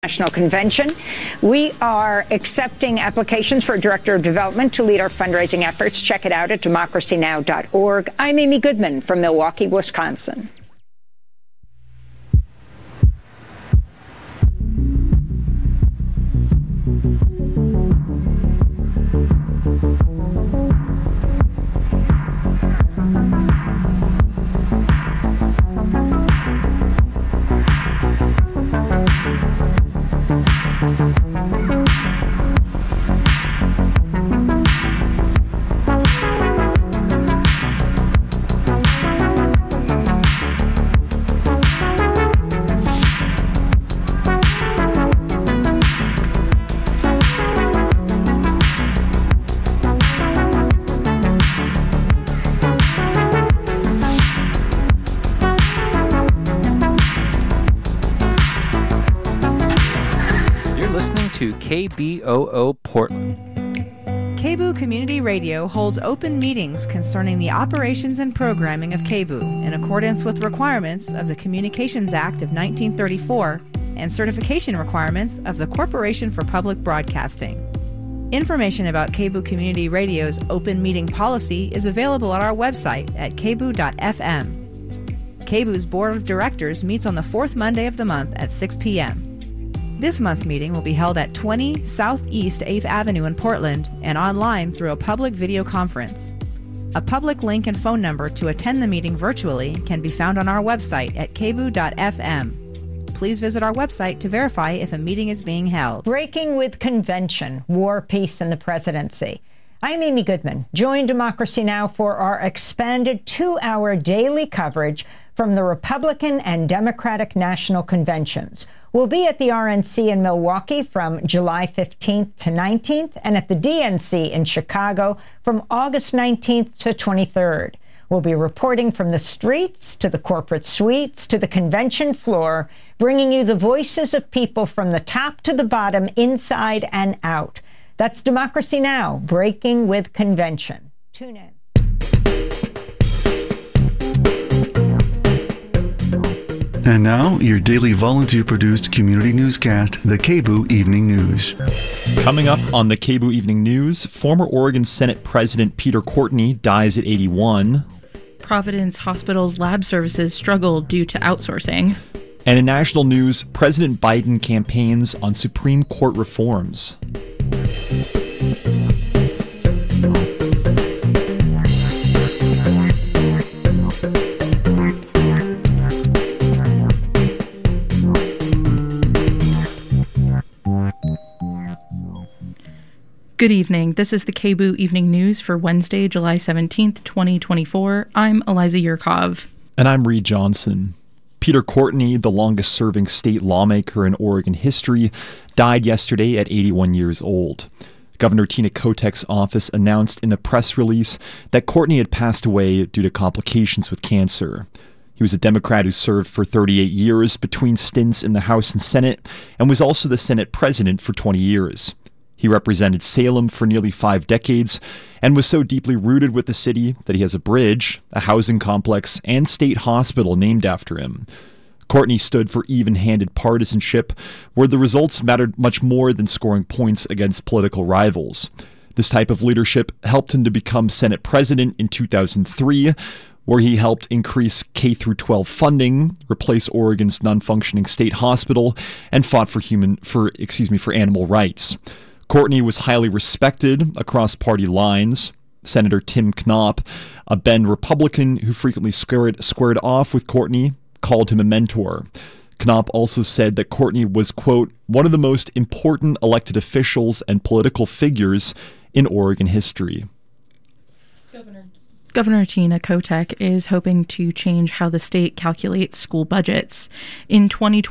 National Convention. We are accepting applications for a director of development to lead our fundraising efforts. Check it out at democracynow.org. I'm Amy Goodman from Milwaukee, Wisconsin. KBOO Portland. KBOO Community Radio holds open meetings concerning the operations and programming of KBOO in accordance with requirements of the Communications Act of 1934 and certification requirements of the Corporation for Public Broadcasting. Information about KBOO Community Radio's open meeting policy is available at our website at kboo.fm. KBOO's Board of Directors meets on the fourth Monday of the month at 6 p.m. This month's meeting will be held at 20 Southeast 8th Avenue in Portland and online through a public video conference. A public link and phone number to attend the meeting virtually can be found on our website at kboo.fm. Please visit our website to verify if a meeting is being held. Breaking with Convention, War, Peace, and the Presidency. I'm Amy Goodman. Join Democracy Now! For our expanded 2-hour daily coverage from the Republican and Democratic National Conventions. We'll be at the RNC in Milwaukee from July 15th to 19th and at the DNC in Chicago from August 19th to 23rd. We'll be reporting from the streets to the corporate suites to the convention floor, bringing you the voices of people from the top to the bottom, inside and out. That's Democracy Now! Breaking with Convention. Tune in. And now, your daily volunteer-produced community newscast, the KBOO Evening News. Coming up on the KBOO Evening News, former Oregon Senate President Peter Courtney dies at 81. Providence Hospital's lab services struggle due to outsourcing. And in national news, President Biden campaigns on Supreme Court reforms. Good evening. This is the KBOO Evening News for Wednesday, July 17th, 2024. I'm Eliza Yurkov. And I'm Reed Johnson. Peter Courtney, the longest-serving state lawmaker in Oregon history, died yesterday at 81 years old. Governor Tina Kotek's office announced in a press release that Courtney had passed away due to complications with cancer. He was a Democrat who served for 38 years between stints in the House and Senate and was also the Senate president for 20 years. He represented Salem for nearly 5 decades and was so deeply rooted with the city that he has a bridge, a housing complex, and state hospital named after him. Courtney stood for even-handed partisanship, where the results mattered much more than scoring points against political rivals. This type of leadership helped him to become Senate president in 2003, where he helped increase K-12 funding, replace Oregon's non-functioning state hospital, and fought for animal rights. Courtney was highly respected across party lines. Senator Tim Knopp, a Bend Republican who frequently squared off with Courtney, called him a mentor. Knopp also said that Courtney was, quote, one of the most important elected officials and political figures in Oregon history. Governor Tina Kotek is hoping to change how the state calculates school budgets. In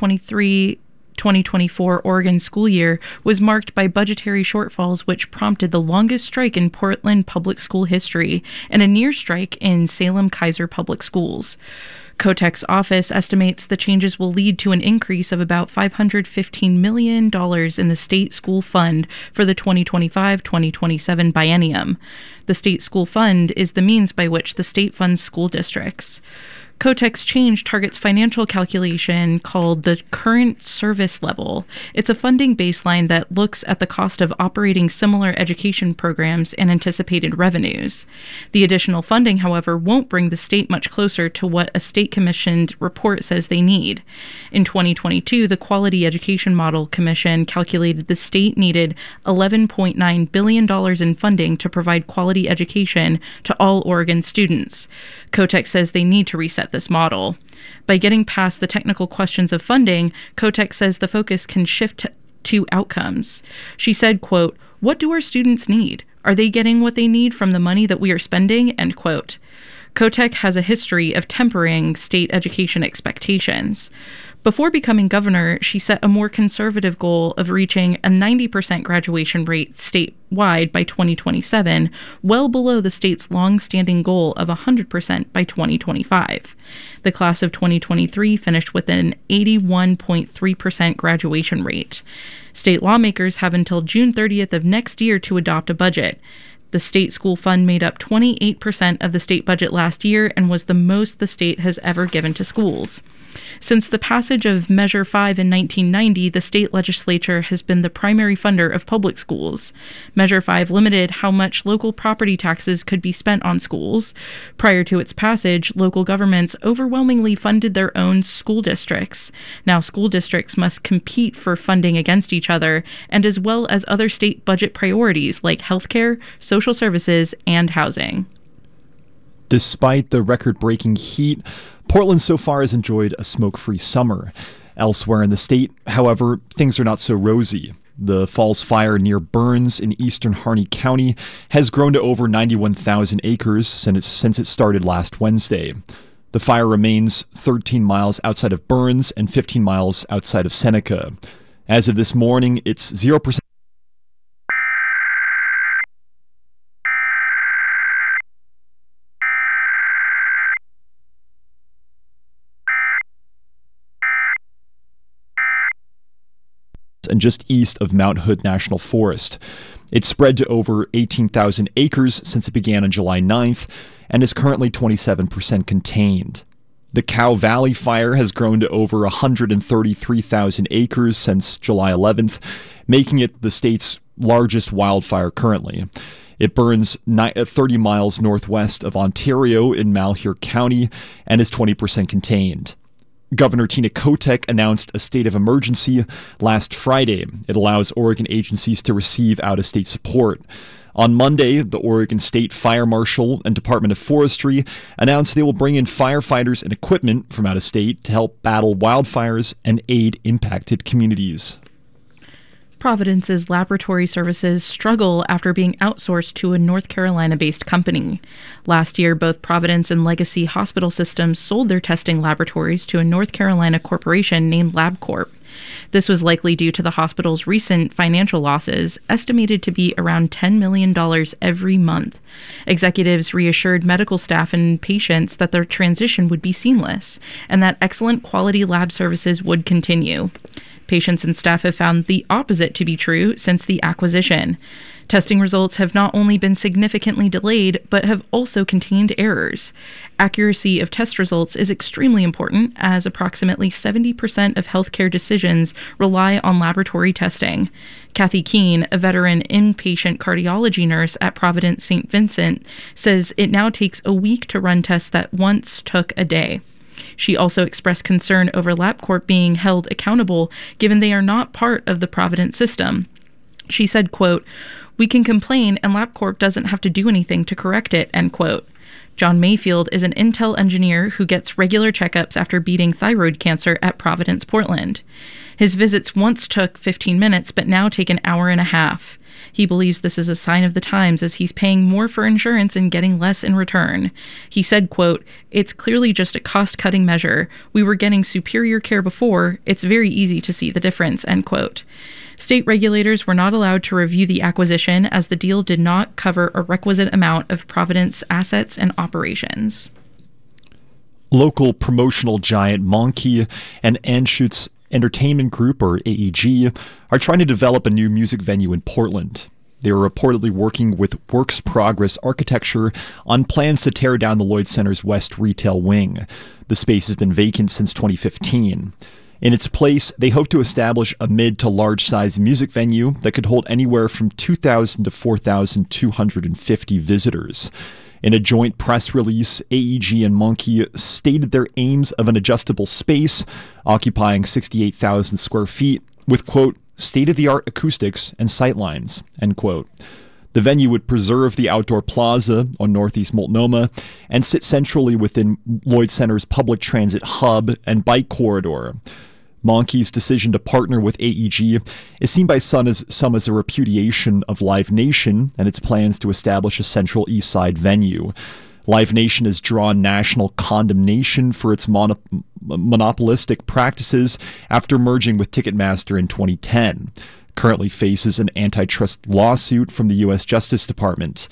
2023-2024 Oregon school year was marked by budgetary shortfalls, which prompted the longest strike in Portland public school history and a near strike in Salem-Keizer public schools. Kotek's office estimates the changes will lead to an increase of about $515 million in the state school fund for the 2025-2027 biennium. The state school fund is the means by which the state funds school districts. Kotek's change targets financial calculation called the current service level. It's a funding baseline that looks at the cost of operating similar education programs and anticipated revenues. The additional funding, however, won't bring the state much closer to what a state-commissioned report says they need. In 2022, the Quality Education Model Commission calculated the state needed $11.9 billion in funding to provide quality education to all Oregon students. Kotek says they need to reset this model. By getting past the technical questions of funding, Kotek says the focus can shift to outcomes. She said, quote, "What do our students need? Are they getting what they need from the money that we are spending?" End quote. Kotek has a history of tempering state education expectations. Before becoming governor, she set a more conservative goal of reaching a 90% graduation rate statewide by 2027, well below the state's long-standing goal of 100% by 2025. The class of 2023 finished with an 81.3% graduation rate. State lawmakers have until June 30th of next year to adopt a budget. The state school fund made up 28% of the state budget last year and was the most the state has ever given to schools. Since the passage of Measure 5 in 1990, the state legislature has been the primary funder of public schools. Measure 5 limited how much local property taxes could be spent on schools. Prior to its passage, local governments overwhelmingly funded their own school districts. Now school districts must compete for funding against each other, and as well as other state budget priorities like healthcare, social services, and housing. Despite the record-breaking heat, Portland so far has enjoyed a smoke-free summer. Elsewhere in the state, however, things are not so rosy. The Falls Fire near Burns in eastern Harney County has grown to over 91,000 acres since it started last Wednesday. The fire remains 13 miles outside of Burns and 15 miles outside of Seneca. As of this morning, it's 0% and just east of Mount Hood National Forest. It's spread to over 18,000 acres since it began on July 9th and is currently 27% contained. The Cow Valley Fire has grown to over 133,000 acres since July 11th, making it the state's largest wildfire currently. It burns 30 miles northwest of Ontario in Malheur County and is 20% contained. Governor Tina Kotek announced a state of emergency last Friday. It allows Oregon agencies to receive out-of-state support. On Monday, the Oregon State Fire Marshal and Department of Forestry announced they will bring in firefighters and equipment from out of state to help battle wildfires and aid impacted communities. Providence's laboratory services struggle after being outsourced to a North Carolina-based company. Last year, both Providence and Legacy Hospital Systems sold their testing laboratories to a North Carolina corporation named LabCorp. This was likely due to the hospital's recent financial losses, estimated to be around $10 million every month. Executives reassured medical staff and patients that their transition would be seamless and that excellent quality lab services would continue. Patients and staff have found the opposite to be true since the acquisition. Testing results have not only been significantly delayed, but have also contained errors. Accuracy of test results is extremely important, as approximately 70% of healthcare decisions rely on laboratory testing. Kathy Keene, a veteran inpatient cardiology nurse at Providence St. Vincent, says it now takes a week to run tests that once took a day. She also expressed concern over LabCorp being held accountable, given they are not part of the Providence system. She said, quote, "We can complain and LabCorp doesn't have to do anything to correct it," end quote. John Mayfield is an Intel engineer who gets regular checkups after beating thyroid cancer at Providence, Portland. His visits once took 15 minutes, but now take an hour and a half. He believes this is a sign of the times, as he's paying more for insurance and getting less in return. He said, quote, "It's clearly just a cost-cutting measure. We were getting superior care before. It's very easy to see the difference," end quote. State regulators were not allowed to review the acquisition, as the deal did not cover a requisite amount of Providence assets and operations. Local promotional giant Monkey and Anschutz Entertainment Group, or AEG, are trying to develop a new music venue in Portland. They were reportedly working with Works Progress Architecture on plans to tear down the Lloyd Center's West retail wing. The space has been vacant since 2015. In its place, they hope to establish a mid to large size music venue that could hold anywhere from 2,000 to 4,250 visitors. In a joint press release, AEG and Monkey stated their aims of an adjustable space occupying 68,000 square feet with, quote, state-of-the-art acoustics and sightlines, end quote. The venue would preserve the outdoor plaza on Northeast Multnomah and sit centrally within Lloyd Center's public transit hub and bike corridor. Monkey's decision to partner with AEG is seen by some as a repudiation of Live Nation and its plans to establish a Central East Side venue. Live Nation has drawn national condemnation for its monopolistic practices after merging with Ticketmaster in 2010. Currently faces an antitrust lawsuit from the U.S. Justice Department.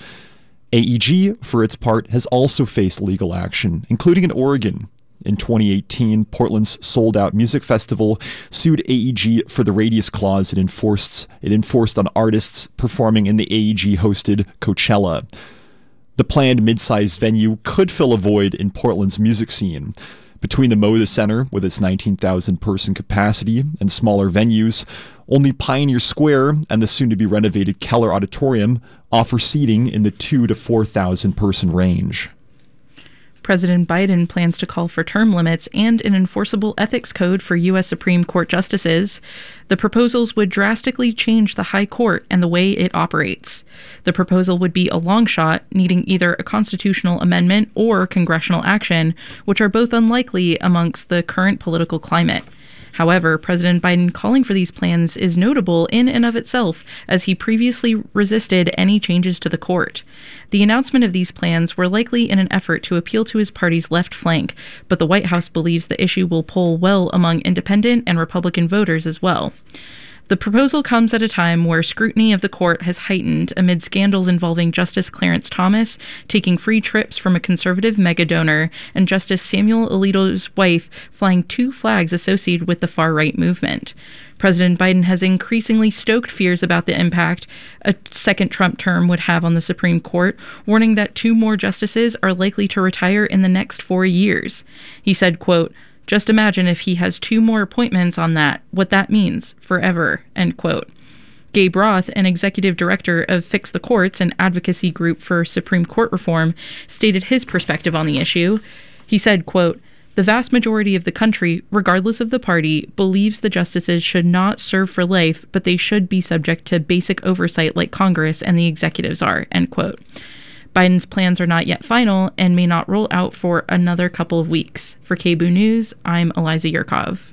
AEG, for its part, has also faced legal action, including in Oregon. In 2018, Portland's Sold Out Music Festival sued AEG for the radius clause it enforced on artists performing in the AEG-hosted Coachella. The planned mid-sized venue could fill a void in Portland's music scene. Between the Moda Center, with its 19,000-person capacity, and smaller venues, only Pioneer Square and the soon-to-be-renovated Keller Auditorium offer seating in the 2,000 to 4,000-person range. President Biden plans to call for term limits and an enforceable ethics code for U.S. Supreme Court justices. The proposals would drastically change the High Court and the way it operates. The proposal would be a long shot, needing either a constitutional amendment or congressional action, which are both unlikely amongst the current political climate. However, President Biden calling for these plans is notable in and of itself, as he previously resisted any changes to the court. The announcement of these plans were likely in an effort to appeal to his party's left flank, but the White House believes the issue will poll well among independent and Republican voters as well. The proposal comes at a time where scrutiny of the court has heightened amid scandals involving Justice Clarence Thomas taking free trips from a conservative mega-donor and Justice Samuel Alito's wife flying 2 flags associated with the far-right movement. President Biden has increasingly stoked fears about the impact a second Trump term would have on the Supreme Court, warning that 2 more justices are likely to retire in the next 4 years. He said, quote, "Just imagine if he has 2 more appointments on that, what that means, forever," end quote. Gabe Roth, an executive director of Fix the Courts, an advocacy group for Supreme Court reform, stated his perspective on the issue. He said, quote, "The vast majority of the country, regardless of the party, believes the justices should not serve for life, but they should be subject to basic oversight like Congress and the executives are," end quote. Biden's plans are not yet final and may not roll out for another couple of weeks. For KBOO News, I'm Eliza Yurkov.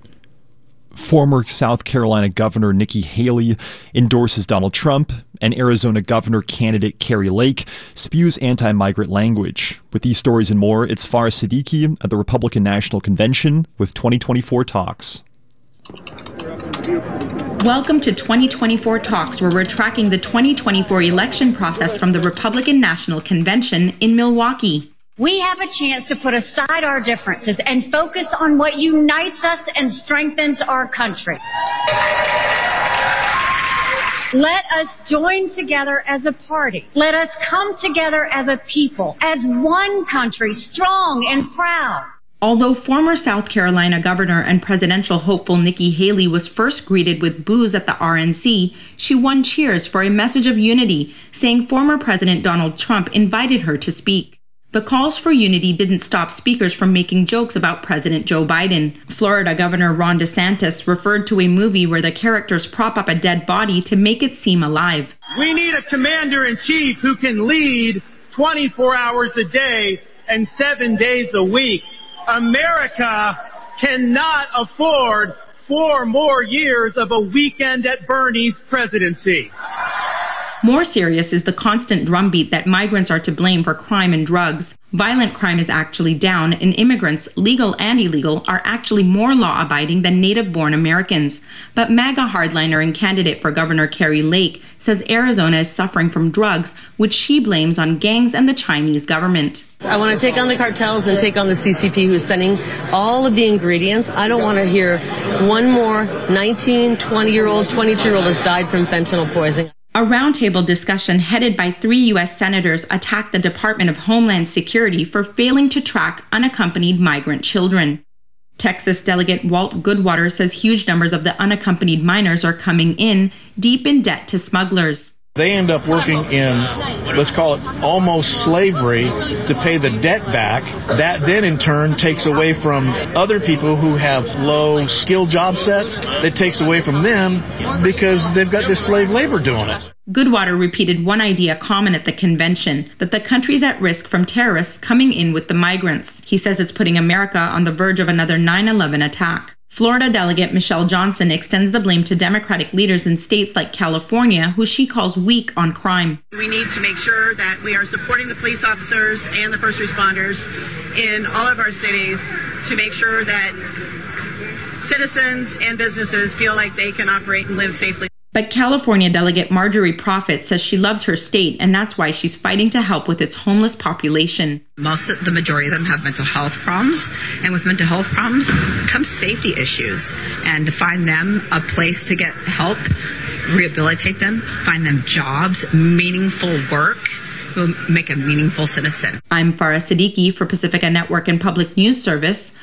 Former South Carolina Governor Nikki Haley endorses Donald Trump, and Arizona Governor candidate Kari Lake spews anti-migrant language. With these stories and more, it's Farah Siddiqui at the Republican National Convention with 2024 Talks. Welcome to 2024 Talks, where we're tracking the 2024 election process from the Republican National Convention in Milwaukee. We have a chance to put aside our differences and focus on what unites us and strengthens our country. Let us join together as a party. Let us come together as a people, as one country, strong and proud. Although former South Carolina Governor and presidential hopeful Nikki Haley was first greeted with boos at the RNC, she won cheers for a message of unity, saying former President Donald Trump invited her to speak. The calls for unity didn't stop speakers from making jokes about President Joe Biden. Florida Governor Ron DeSantis referred to a movie where the characters prop up a dead body to make it seem alive. We need a commander-in-chief who can lead 24 hours a day and 7 days a week. America cannot afford 4 more years of a weekend at Bernie's presidency. More serious is the constant drumbeat that migrants are to blame for crime and drugs. Violent crime is actually down, and immigrants, legal and illegal, are actually more law-abiding than native-born Americans. But MAGA hardliner and candidate for Governor Kari Lake says Arizona is suffering from drugs, which she blames on gangs and the Chinese government. I want to take on the cartels and take on the CCP, who's sending all of the ingredients. I don't want to hear one more 19, 20-year-old, 22-year-old has died from fentanyl poisoning. A roundtable discussion headed by 3 U.S. senators attacked the Department of Homeland Security for failing to track unaccompanied migrant children. Texas Delegate Walt Goodwater says huge numbers of the unaccompanied minors are coming in deep in debt to smugglers. They end up working in, let's call it, almost slavery to pay the debt back. That then in turn takes away from other people who have low skill job sets. It takes away from them because they've got this slave labor doing it. Goodwater repeated one idea common at the convention, that the country's at risk from terrorists coming in with the migrants. He says it's putting America on the verge of another 9/11 attack. Florida Delegate Michelle Johnson extends the blame to Democratic leaders in states like California, who she calls weak on crime. We need to make sure that we are supporting the police officers and the first responders in all of our cities to make sure that citizens and businesses feel like they can operate and live safely. But California Delegate Marjorie Prophet says she loves her state, and that's why she's fighting to help with its homeless population. The majority of them have mental health problems, and with mental health problems comes safety issues. And to find them a place to get help, rehabilitate them, find them jobs, meaningful work, will make a meaningful citizen. I'm Farah Siddiqui for Pacifica Network and Public News Service.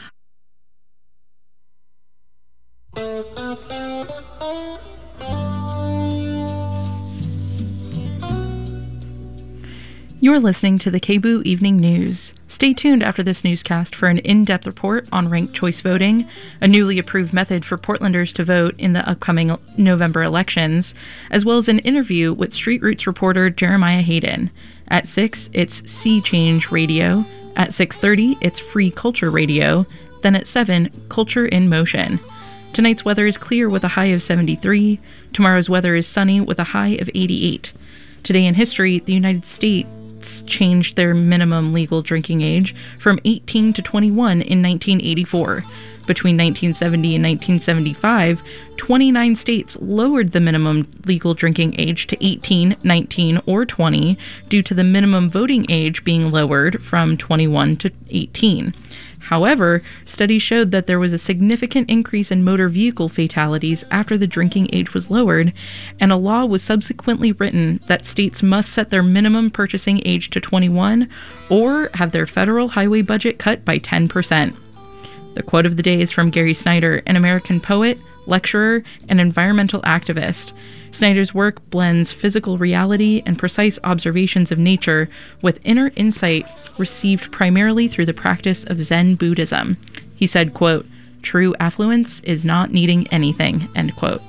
You're listening to the KBOO Evening News. Stay tuned after this newscast for an in-depth report on ranked choice voting, a newly approved method for Portlanders to vote in the upcoming November elections, as well as an interview with Street Roots reporter Jeremiah Hayden. At 6, it's Sea Change Radio. At 6:30, it's Free Culture Radio. Then at 7, Culture in Motion. Tonight's weather is clear with a high of 73. Tomorrow's weather is sunny with a high of 88. Today in history, the United States changed their minimum legal drinking age from 18 to 21 in 1984. Between 1970 and 1975, 29 states lowered the minimum legal drinking age to 18, 19, or 20 due to the minimum voting age being lowered from 21 to 18. However, studies showed that there was a significant increase in motor vehicle fatalities after the drinking age was lowered, and a law was subsequently written that states must set their minimum purchasing age to 21 or have their federal highway budget cut by 10%. The quote of the day is from Gary Snyder, an American poet, lecturer, and environmental activist. Snyder's work blends physical reality and precise observations of nature with inner insight received primarily through the practice of Zen Buddhism. He said, quote, "True affluence is not needing anything," end quote.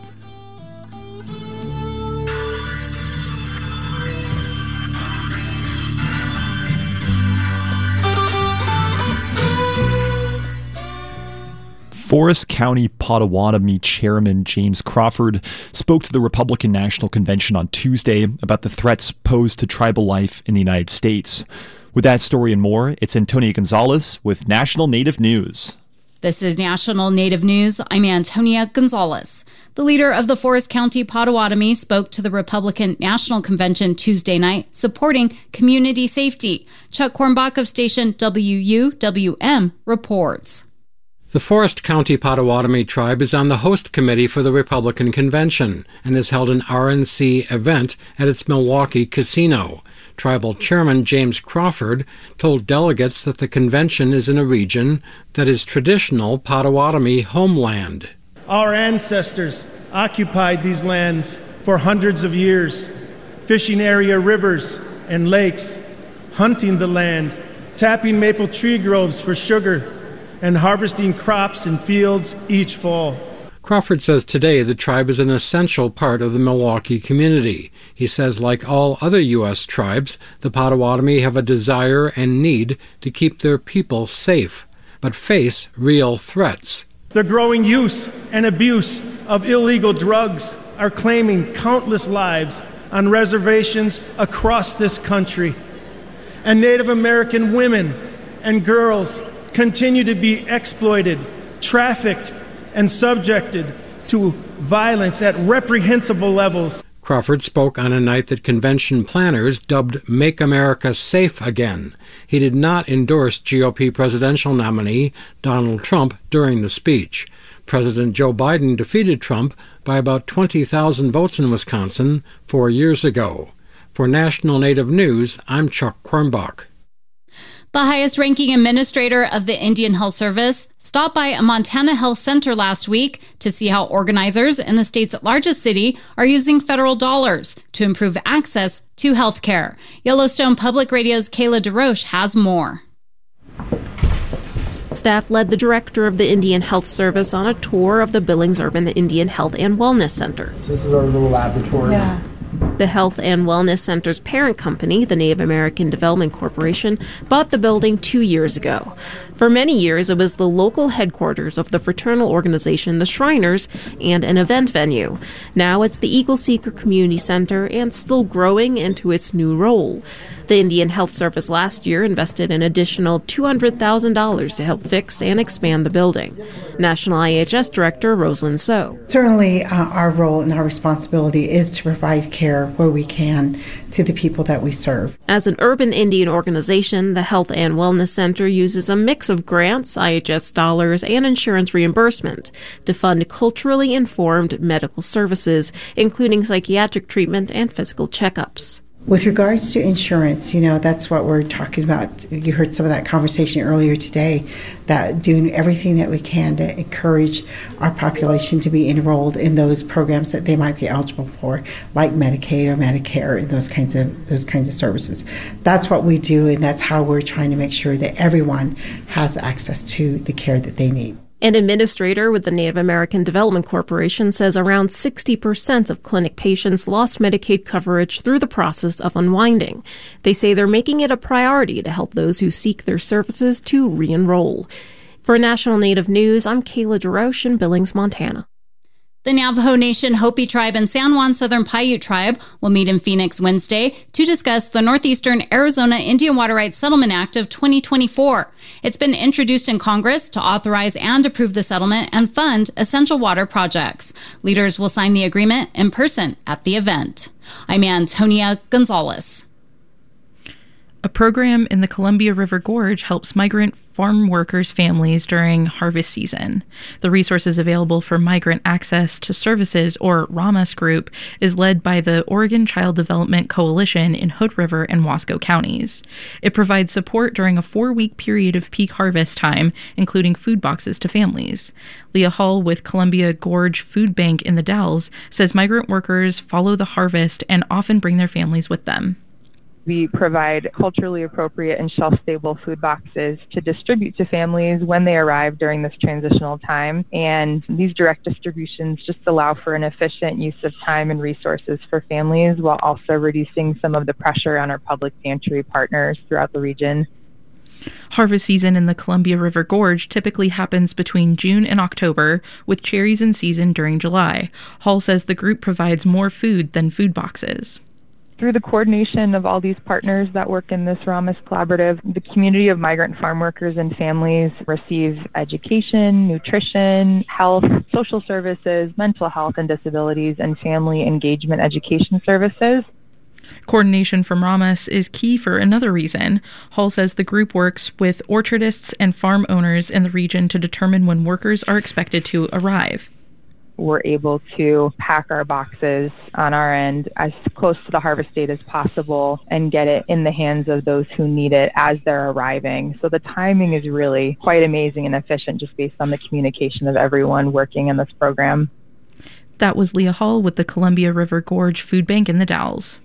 Forest County Potawatomi Chairman James Crawford spoke to the Republican National Convention on Tuesday about the threats posed to tribal life in the United States. With that story and more, it's Antonia Gonzalez with National Native News. This is National Native News. I'm Antonia Gonzalez. The leader of the Forest County Potawatomi spoke to the Republican National Convention Tuesday night, supporting community safety. Chuck Kornbach of station WUWM reports. The Forest County Potawatomi tribe is on the host committee for the Republican Convention and has held an RNC event at its Milwaukee casino. Tribal Chairman James Crawford told delegates that the convention is in a region that is traditional Potawatomi homeland. Our ancestors occupied these lands for hundreds of years, fishing area rivers and lakes, hunting the land, tapping maple tree groves for sugar, and harvesting crops in fields each fall. Crawford says today the tribe is an essential part of the Milwaukee community. He says, like all other U.S. tribes, the Potawatomi have a desire and need to keep their people safe, but face real threats. The growing use and abuse of illegal drugs are claiming countless lives on reservations across this country. And Native American women and girls continue to be exploited, trafficked, and subjected to violence at reprehensible levels. Crawford spoke on a night that convention planners dubbed Make America Safe Again. He did not endorse GOP presidential nominee Donald Trump during the speech. President Joe Biden defeated Trump by about 20,000 votes in Wisconsin 4 years ago. For National Native News, I'm Chuck Quirmbach. The highest-ranking administrator of the Indian Health Service stopped by a Montana health center last week to see how organizers in the state's largest city are using federal dollars to improve access to health care. Yellowstone Public Radio's Kayla DeRoche has more. Staff led the director of the Indian Health Service on a tour of the Billings Urban Indian Health and Wellness Center. This is our little laboratory. Yeah. The Health and Wellness Center's parent company, the Native American Development Corporation, bought the building 2 years ago. For many years, it was the local headquarters of the fraternal organization, the Shriners, and an event venue. Now it's the Eagle Seeker Community Center and still growing into its new role. The Indian Health Service last year invested an additional $200,000 to help fix and expand the building. National IHS Director Rosalind So. Certainly, our role and our responsibility is to provide care where we can to the people that we serve. As an urban Indian organization, the Health and Wellness Center uses a mix of grants, IHS dollars, and insurance reimbursement to fund culturally informed medical services, including psychiatric treatment and physical checkups. With regards to insurance, that's what we're talking about. You heard some of that conversation earlier today, that doing everything that we can to encourage our population to be enrolled in those programs that they might be eligible for, like Medicaid or Medicare and those kinds of services. That's what we do, and that's how we're trying to make sure that everyone has access to the care that they need. An administrator with the Native American Development Corporation says around 60% of clinic patients lost Medicaid coverage through the process of unwinding. They say they're making it a priority to help those who seek their services to re-enroll. For National Native News, I'm Kayla DeRoche in Billings, Montana. The Navajo Nation Hopi Tribe and San Juan Southern Paiute Tribe will meet in Phoenix Wednesday to discuss the Northeastern Arizona Indian Water Rights Settlement Act of 2024. It's been introduced in Congress to authorize and approve the settlement and fund essential water projects. Leaders will sign the agreement in person at the event. I'm Antonia Gonzalez. A program in the Columbia River Gorge helps migrant farm workers' families during harvest season. The resources available for migrant access to services, or RAMAS group, is led by the Oregon Child Development Coalition in Hood River and Wasco counties. It provides support during a 4-week period of peak harvest time, including food boxes to families. Leah Hull with Columbia Gorge Food Bank in the Dells says migrant workers follow the harvest and often bring their families with them. We provide culturally appropriate and shelf-stable food boxes to distribute to families when they arrive during this transitional time. And these direct distributions just allow for an efficient use of time and resources for families while also reducing some of the pressure on our public pantry partners throughout the region. Harvest season in the Columbia River Gorge typically happens between June and October, with cherries in season during July. Hall says the group provides more food than food boxes. Through the coordination of all these partners that work in this RAMAS collaborative, the community of migrant farm workers and families receive education, nutrition, health, social services, mental health and disabilities, and family engagement education services. Coordination from RAMAS is key for another reason. Hall says the group works with orchardists and farm owners in the region to determine when workers are expected to arrive. We're able to pack our boxes on our end as close to the harvest date as possible and get it in the hands of those who need it as they're arriving. So the timing is really quite amazing and efficient just based on the communication of everyone working in this program. That was Leah Hull with the Columbia River Gorge Food Bank in the Dalles.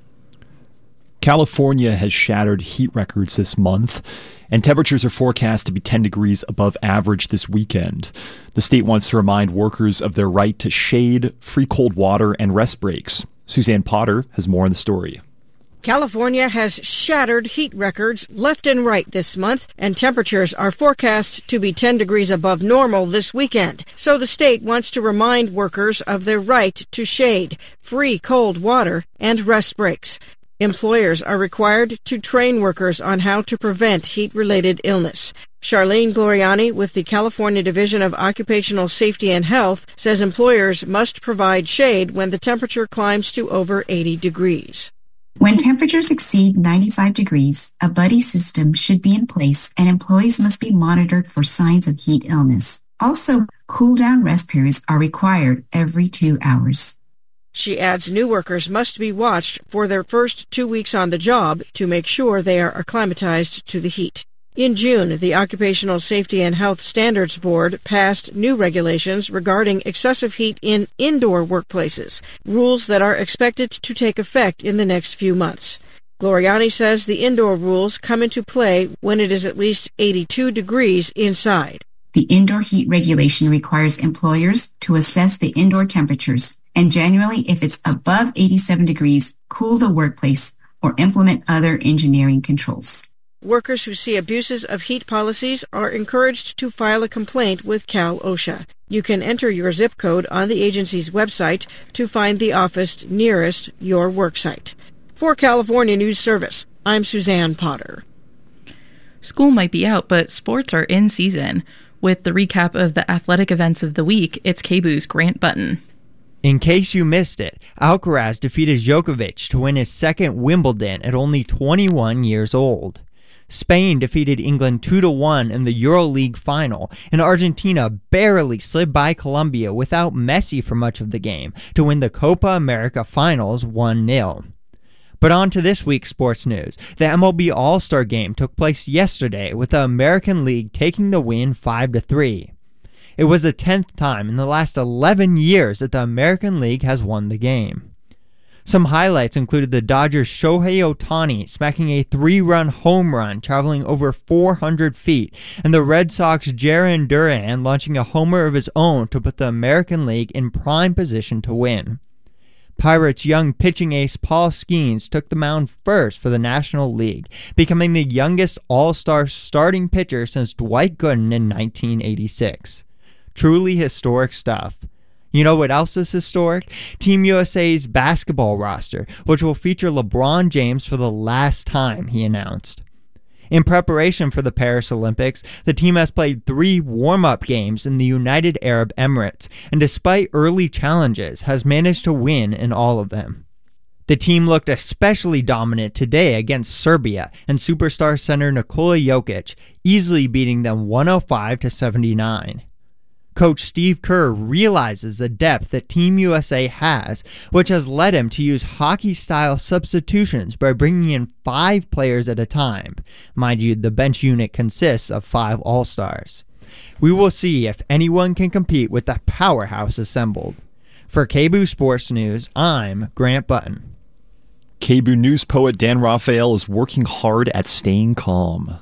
California has shattered heat records this month, and temperatures are forecast to be 10 degrees above average this weekend. The state wants to remind workers of their right to shade, free cold water, and rest breaks. Suzanne Potter has more on the story. California has shattered heat records left and right this month, and temperatures are forecast to be 10 degrees above normal this weekend. So the state wants to remind workers of their right to shade, free cold water, and rest breaks. Employers are required to train workers on how to prevent heat-related illness. Charlene Gloriani with the California Division of Occupational Safety and Health says employers must provide shade when the temperature climbs to over 80 degrees. When temperatures exceed 95 degrees, a buddy system should be in place and employees must be monitored for signs of heat illness. Also, cool-down rest periods are required every 2 hours. She adds new workers must be watched for their first 2 weeks on the job to make sure they are acclimatized to the heat. In June, the Occupational Safety and Health Standards Board passed new regulations regarding excessive heat in indoor workplaces, rules that are expected to take effect in the next few months. Gloriani says the indoor rules come into play when it is at least 82 degrees inside. The indoor heat regulation requires employers to assess the indoor temperatures and generally, if it's above 87 degrees, cool the workplace or implement other engineering controls. Workers who see abuses of heat policies are encouraged to file a complaint with Cal OSHA. You can enter your zip code on the agency's website to find the office nearest your worksite. For California News Service, I'm Suzanne Potter. School might be out, but sports are in season. With the recap of the athletic events of the week, it's KBOO's Grant Button. In case you missed it, Alcaraz defeated Djokovic to win his second Wimbledon at only 21 years old. Spain defeated England 2-1 in the EuroLeague final, and Argentina barely slid by Colombia without Messi for much of the game to win the Copa America Finals 1-0. But on to this week's sports news. The MLB All-Star Game took place yesterday with the American League taking the win 5-3. It was the 10th time in the last 11 years that the American League has won the game. Some highlights included the Dodgers' Shohei Ohtani smacking a 3-run home run traveling over 400 feet, and the Red Sox' Jarren Duran launching a homer of his own to put the American League in prime position to win. Pirates' young pitching ace Paul Skeens took the mound first for the National League, becoming the youngest All-Star starting pitcher since Dwight Gooden in 1986. Truly historic stuff. You know what else is historic? Team USA's basketball roster, which will feature LeBron James for the last time, he announced. In preparation for the Paris Olympics, the team has played 3 warm-up games in the United Arab Emirates, and despite early challenges, has managed to win in all of them. The team looked especially dominant today against Serbia and superstar center Nikola Jokic, easily beating them 105-79. Coach Steve Kerr realizes the depth that Team USA has, which has led him to use hockey-style substitutions by bringing in 5 players at a time. Mind you, the bench unit consists of 5 All-Stars. We will see if anyone can compete with the powerhouse assembled. For KBOO Sports News, I'm Grant Button. KBOO News poet Dan Raphael is working hard at staying calm.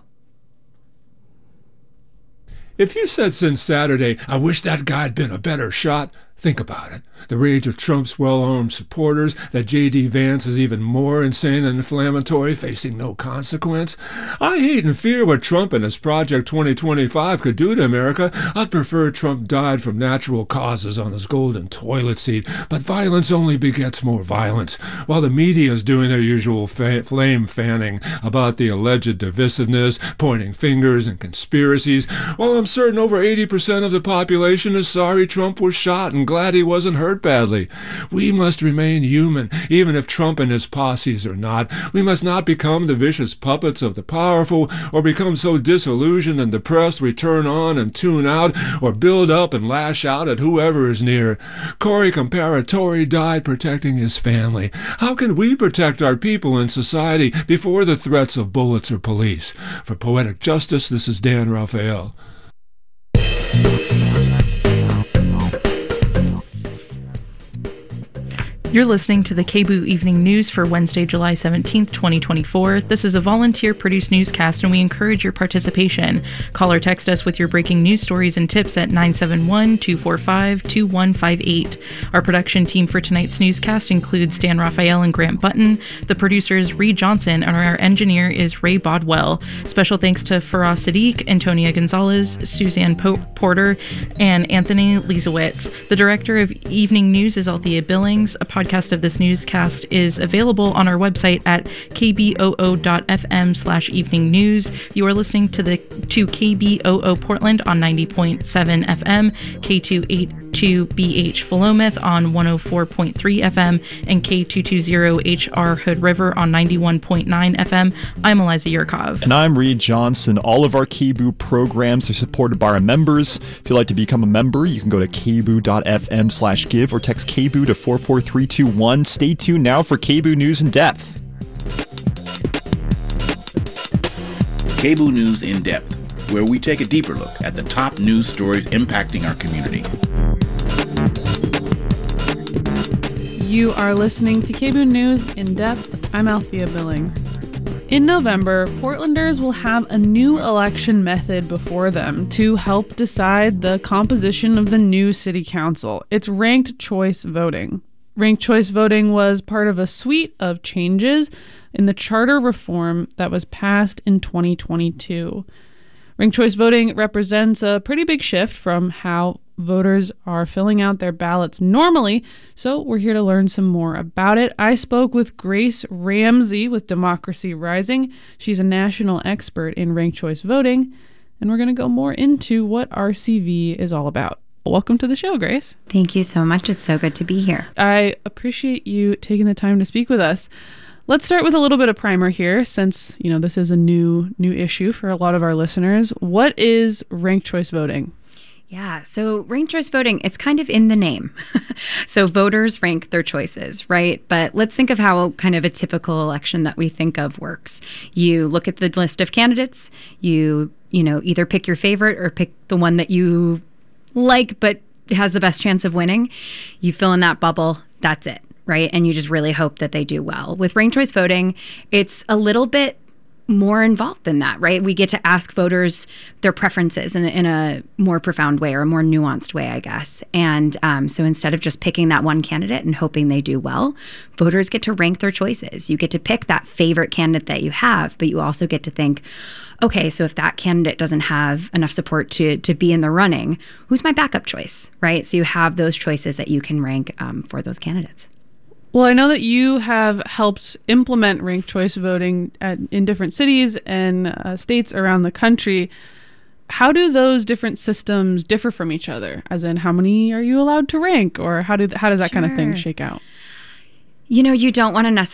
If you said since Saturday, I wish that guy had been a better shot, think about it. The rage of Trump's well-armed supporters, that J.D. Vance is even more insane and inflammatory, facing no consequence. I hate and fear what Trump and his Project 2025 could do to America. I'd prefer Trump died from natural causes on his golden toilet seat, but violence only begets more violence. While the media is doing their usual flame fanning about the alleged divisiveness, pointing fingers and conspiracies, while I'm certain over 80% of the population is sorry Trump was shot and glad he wasn't hurt badly. We must remain human, even if Trump and his posses are not. We must not become the vicious puppets of the powerful, or become so disillusioned and depressed we turn on and tune out, or build up and lash out at whoever is near. Corey Comparatori died protecting his family. How can we protect our people and society before the threats of bullets or police? For Poetic Justice, this is Dan Raphael. You're listening to the KBOO Evening News for Wednesday, July 17th, 2024. This is a volunteer-produced newscast, and we encourage your participation. Call or text us with your breaking news stories and tips at 971-245-2158. Our production team for tonight's newscast includes Dan Raphael and Grant Button. The producer is Reed Johnson, and our engineer is Ray Bodwell. Special thanks to Faraz Sadiq, Antonia Gonzalez, Suzanne Porter, and Anthony Lizowitz. The director of Evening News is Althea Billings. A podcast of this newscast is available on our website at kboo.fm/evening news. You are listening to KBOO Portland on 90.7 FM, K282 K2BH Philomath on 104.3 FM and K220HR Hood River on 91.9 FM. I'm Eliza Yurkov. And I'm Reed Johnson. All of our KBOO programs are supported by our members. If you'd like to become a member, you can go to kboo.fm/give or text KBOO to 44321. Stay tuned now for KBOO News in Depth. KBOO News in Depth, where we take a deeper look at the top news stories impacting our community. You are listening to KBOO News in Depth. I'm Althea Billings. In November, Portlanders will have a new election method before them to help decide the composition of the new city council. It's ranked choice voting. Ranked choice voting was part of a suite of changes in the charter reform that was passed in 2022. Ranked choice voting represents a pretty big shift from how voters are filling out their ballots normally, so we're here to learn some more about it. I spoke with Grace Ramsey with Democracy Rising. She's a national expert in ranked choice voting, and we're going to go more into what RCV is all about. Welcome to the show, Grace. Thank you so much. It's so good to be here. I appreciate you taking the time to speak with us. Let's start with a little bit of primer here, since, this is a new issue for a lot of our listeners. What is ranked choice voting? Yeah, so ranked choice voting, it's kind of in the name. So voters rank their choices, right? But let's think of how kind of a typical election that we think of works. You look at the list of candidates, you either pick your favorite or pick the one that you like but has the best chance of winning. You fill in that bubble, that's it. Right? And you just really hope that they do well. With ranked choice voting, it's a little bit more involved than that, right? We get to ask voters their preferences in a more profound way, or a more nuanced way, I guess. And so instead of just picking that one candidate and hoping they do well, voters get to rank their choices. You get to pick that favorite candidate that you have, but you also get to think, okay, so if that candidate doesn't have enough support to be in the running, who's my backup choice, right? So you have those choices that you can rank for those candidates. Well, I know that you have helped implement ranked choice voting in different cities and states around the country. How do those different systems differ from each other? As in, how many are you allowed to rank, or how does that kind of thing shake out? You don't want to necessarily